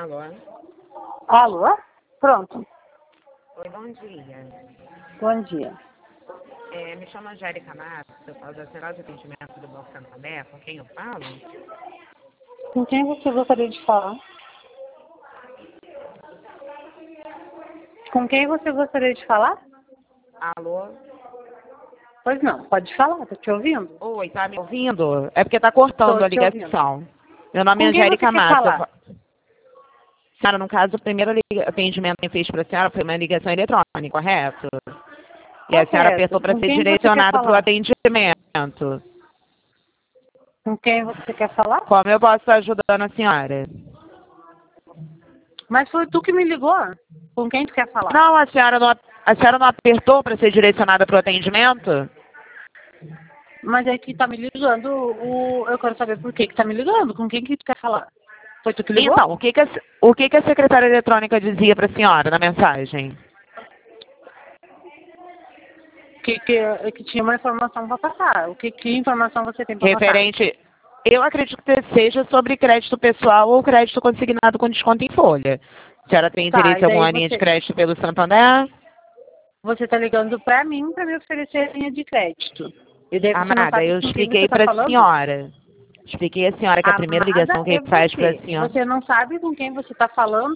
Alô? Alô? Pronto. Oi, bom dia. Bom dia. Me chamo Angélica Matos, eu falo da Central de Atendimento do Banco Santander, com quem eu falo? Com quem você gostaria de falar? Com quem você gostaria de falar? Alô? Pois não, pode falar, tô te ouvindo. Oi, tá me ouvindo? É porque tá cortando Tô a te ouvindo. ligação. Meu nome é Com quem você Angélica quer Matos. falar? Senhora, no caso, o primeiro atendimento que eu fiz para a senhora foi uma ligação eletrônica, correto? E a senhora Correto. apertou para Com ser quem você quer direcionada para o falar? atendimento. Com quem você quer falar? Como eu posso estar ajudando a senhora? Mas foi tu que me ligou. Com quem tu quer falar? Não, a senhora não apertou para ser direcionada para o atendimento? Mas é que tá me ligando. Eu quero saber por que tá me ligando. Com quem que tu quer falar? Foi tu que ligou? Então, o que a secretária eletrônica dizia para a senhora na mensagem? Que tinha uma informação para passar. Que informação você tem para passar? Referente, eu acredito que seja sobre crédito pessoal ou crédito consignado com desconto em folha. A senhora tem Tá, interesse e em alguma daí linha de crédito pelo Santander? você tá ligando para mim para me oferecer linha de crédito. E daí você não Amada, sabe eu com quem você expliquei tá para a falando? senhora. Expliquei à senhora que a primeira ligação Amada que é faz para a você. senhora... Você não sabe com quem você tá falando?